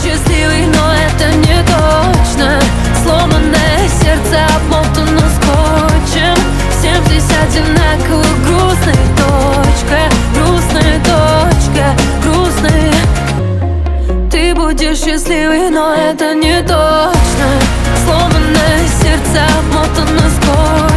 счастливый, но это не точно. Сломанное сердце обмотано скотчем. Всем здесь одинаково грустная точка, грустная точка, грустная. Ты будешь счастливый, но это не точно. Сломанное сердце обмотано скотчем.